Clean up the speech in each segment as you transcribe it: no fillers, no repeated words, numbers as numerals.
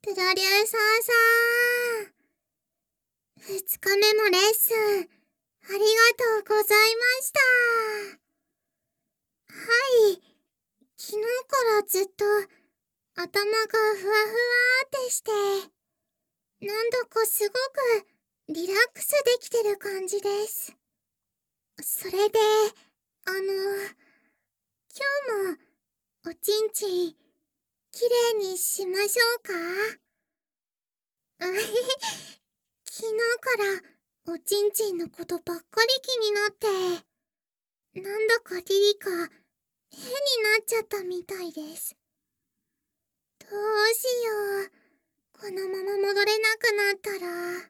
プロデューサーさん。2日目のレッスン、ありがとうございました。はい。昨日からずっと頭がふわふわってして、なんだかすごくリラックスできてる感じです。それで、今日もおちんちんきれいにしましょうか？昨日からおちんちんのことばっかり気になって、なんだかリリカ変になっちゃったみたいです。どうしよう。このまま戻れなくなったら。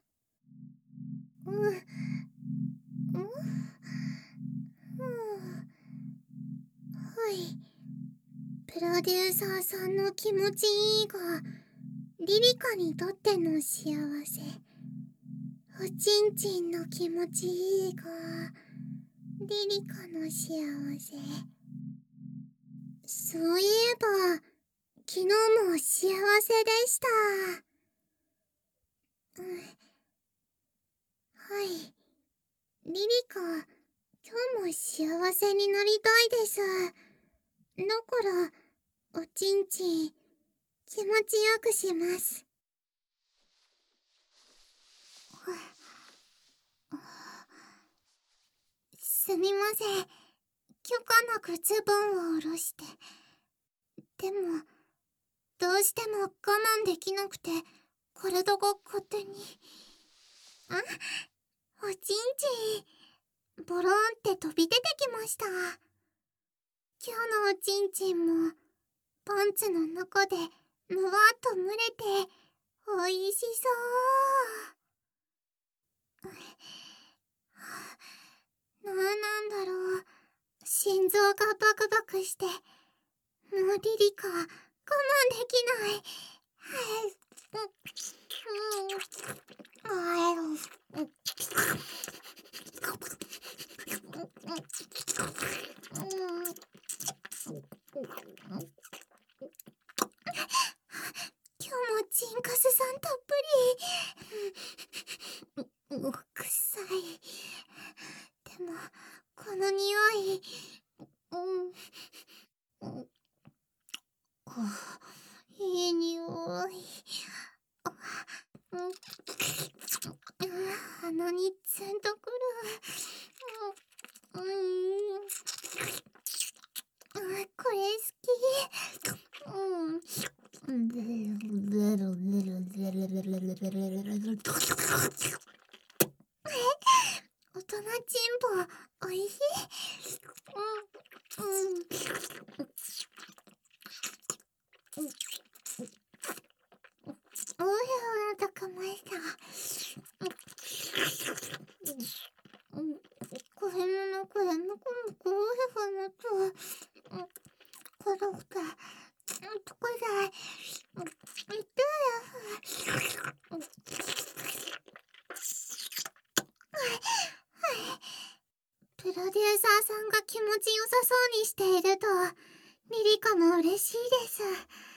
はい。プロデューサーさんの気持ちいいが、リリカにとっての幸せ。おちんちんの気持ちいいが、リリカの幸せ。そういえば、昨日も幸せでした。はい。リリカ、今日も幸せになりたいです。だから、おちんちん、気持ちよくします。すみません。許可なくズボンを下ろして。でも、どうしても我慢できなくて、体が勝手に。おちんちん、ボロンって飛び出てきました。今日のおちんちんも、パンツの中で、むわっと蒸れて、おいしそう。なんだろう。心臓がバクバクして、もうリリカ、我慢できない。今日もチンカスさんたっぷり。臭い。でも、この匂い、いい匂い。鼻にツンとくる。これ好き。大人チンポ、おいしい。おいおなたかました。これもこれもこういうふうなと、軽くて、とこだい。プロデューサーさんが気持ちよさそうにしていると、リリカも嬉しいです。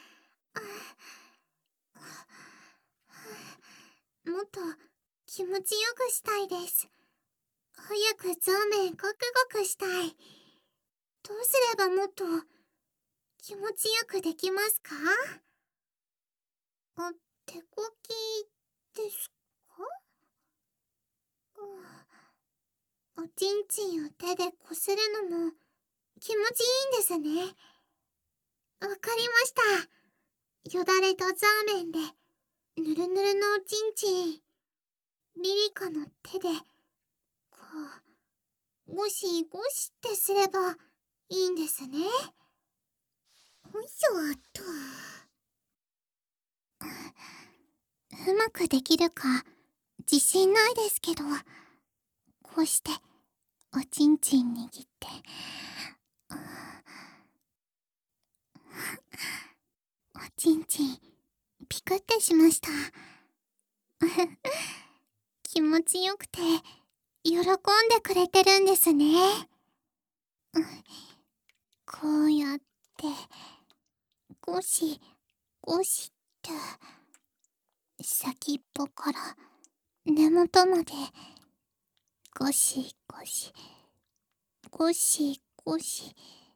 もっと気持ちよくしたいです。早くゾーメンゴクゴクしたい。どうすればもっと気持ちよくできますか？手こきですか？おちんちんを手でこするのも気持ちいいんですね。わかりました。よだれとザーメンでぬるぬるのおちんちん、リリカの手でこうゴシゴシってすればいいんですね。よいしょっと。うまくできるか自信ないですけど、こうしておちんちん握って、おちんちんピクってしました。気持ちよくて喜んでくれてるんですね。こうやってゴシゴシって。 先っぽから根元までゴシゴシゴシゴシ。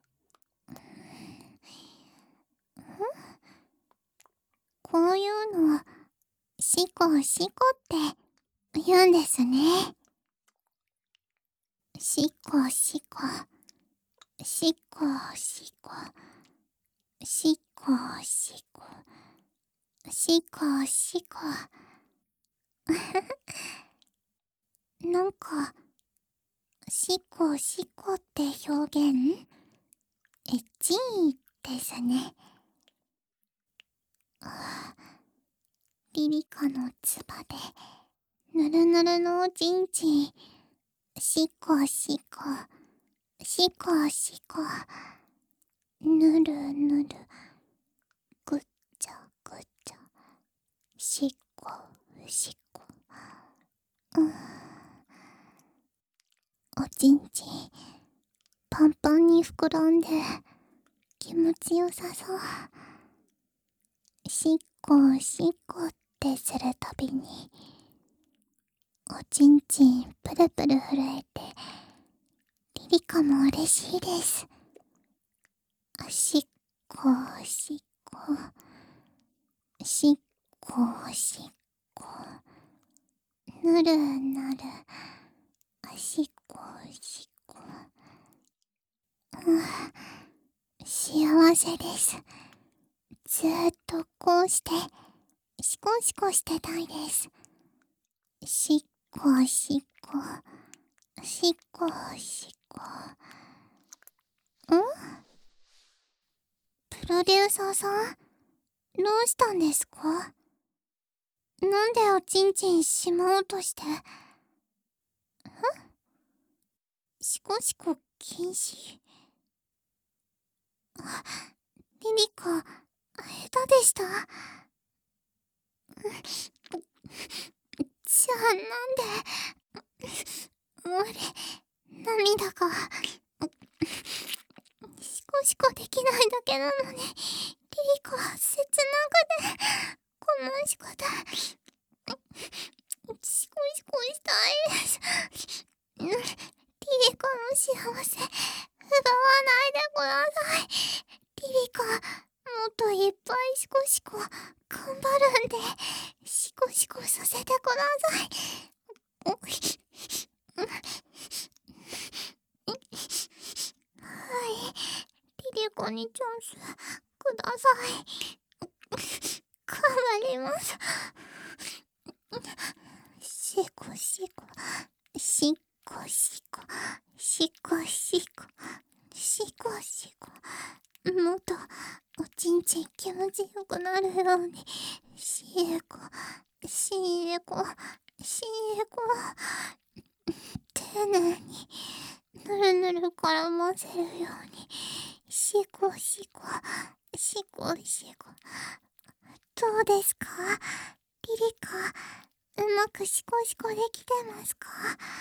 こういうのをシコシコって言うんですね。シコシコシコシコシコシコシコシコ。なんかシコシコって表現エッチいですね。リリカのつばでぬるぬるのおちんちんシコシコシコシコぬるぬるぐっちゃぐっちゃシコシコ。おちんちんパンパンに膨らんで気持ちよさそう。シコシコってするたびにおちんちんプルプル震えてリリカも嬉しいです。シコシコシコシコぬるぬるシコシコ。幸せです。ずーっとこうしてシコシコしてたいです。シコシコシコシコ。プロデューサーさん、どうしたんですか？なんでおちんちんしまおうとして。シコシコ禁止。リリカ、下手でした。じゃあなんで涙がシコシコできないだけなのにリリカ切なくてこの仕方シコシコしたいです。リリカの幸せ奪わないでください。リリカもっといっぱいシコシコ頑張るんでシコシコさせてください。はい、リリカにチャンスください。頑張ります。シコシコシコシコシコシコシコシコ。もっとおちんちん気持ちよくなるようにシエコシエコシエコ。丁寧にぬるぬる絡ませるようにシコシコシコシコ。どうですかリリカ、うまくシコシコできてますか？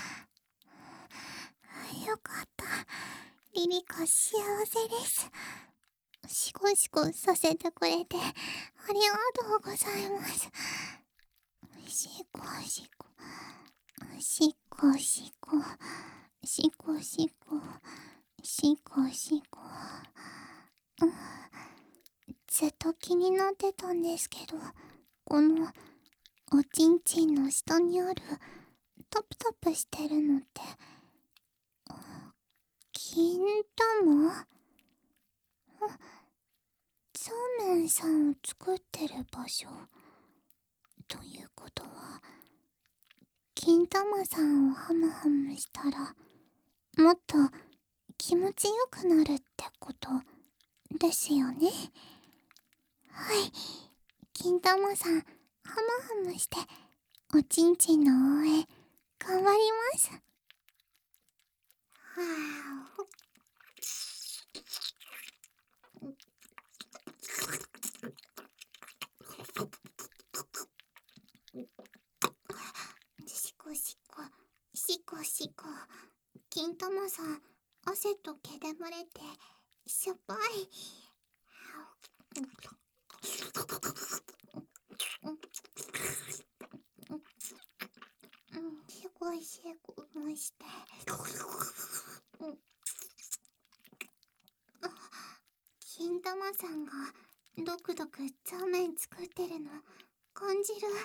よかった。リリカ幸せです。シコシコさせてくれてありがとうございます。シコシコシコシコシコシコシコシコ。ずっと気になってたんですけど、このおちんちんの下にあるタプタプしてるのって金玉？ザーメンさんを作ってる場所ということは、金玉さんをハムハムしたらもっと気持ちよくなるってことですよね。はい、金玉さんハムハムしておちんちんの応援頑張ります。はあ、シコシコシコシコ。金玉さん汗と毛で蒸れてしょっぱい。 こもして。金玉さんがドクドクザーメン作ってるの感じる。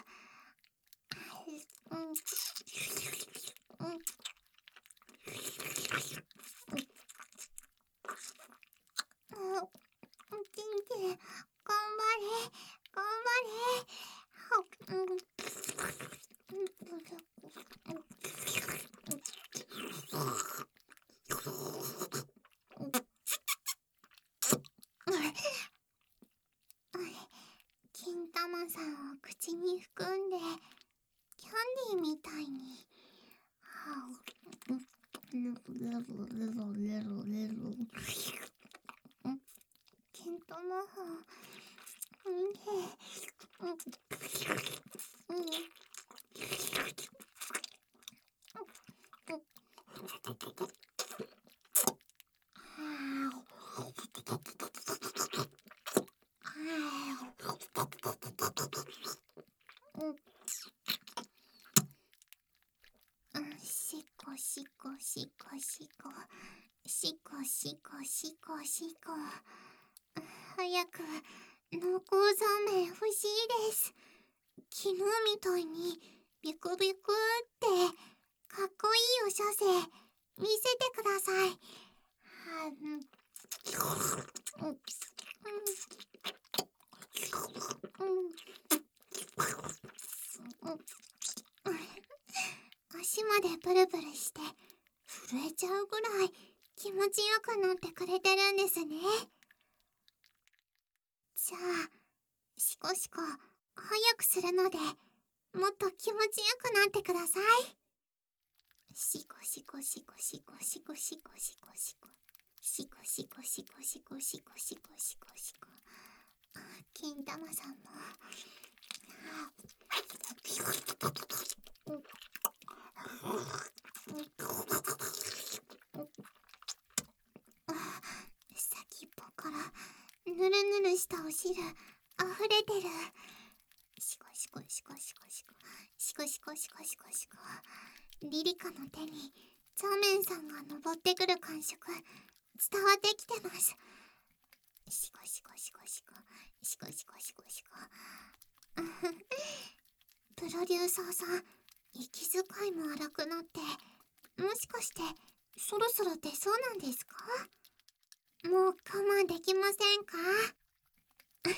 キンキン、頑張れ、頑張れ。金玉さんを口に含んでキャンディーみたいに。金玉さん、しこしこしこしこしこしこしこしこ。早く濃厚ザーメン欲しいです。昨日みたいにビクビクってかっこいいお射精見せてください。足までブルブルして震えちゃうぐらい気持ちよくなってくれてるんですね。じゃあシコシコ早くするのでもっと気持ちよくなってください。シコシコシコシコシコシコシコシコシコシコシコシコシコシコシコシコ。金玉さんも先っぽからぬるぬるしたお汁溢れてる。シコシコシコシコシコシコシコシコシコシコ。リリカの手にザーメンさんが登ってくる感触伝わってきてます。シコシコシコシコシコシコシコシコ。プロデューサーさん、息遣いも荒くなって、もしかしてそろそろ出そうなんですか？もう我慢できませんか？はい、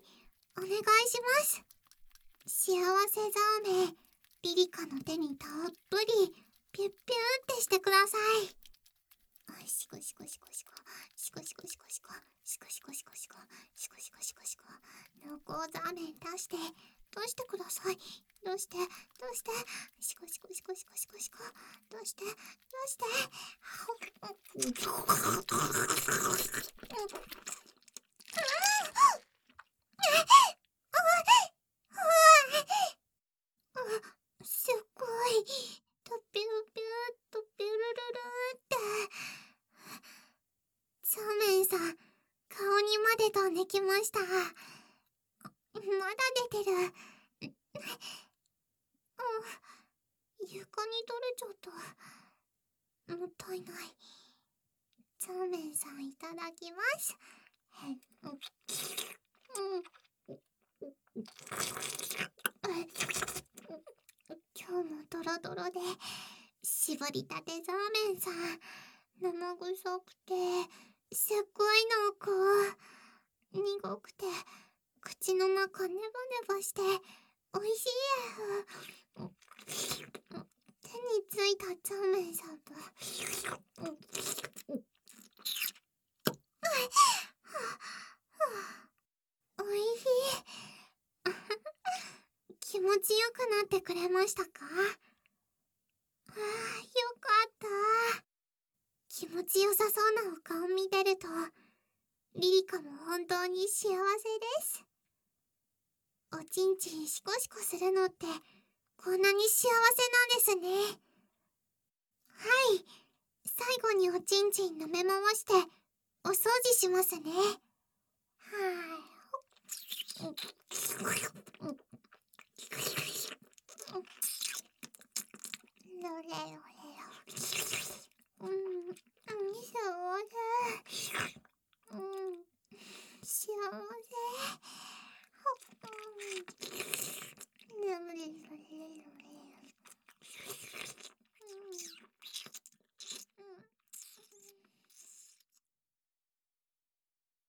お願いします。幸せザーメン、リリカの手にたっぷりピュッピューってしてください。シコシコシコシコシコシコシコシコシコシコシコシコシコシコシコシコ。濃厚ザーメン出してください。どうしてシコシコシコシコシコシコ。どうしてすっごいとピューピューとピュルルルーって。ザーメンさん、顔にまで飛んできました。まだ出てる。床に取れちゃった。もったいない。ザーメンさんいただきます。今日もドロドロで絞りたてザーメンさん生臭くてすっごい濃厚、苦くて口の中ネバネバしておいしい。手についたザーメンさんとおいしい。気持ちよくなってくれましたか？よかった。気持ちよさそうなお顔見てるとリリカも本当に幸せです。おちんちんシコシコするのってこんなに幸せなんですね。はい、最後におちんちん舐め回してお掃除しますね。 れ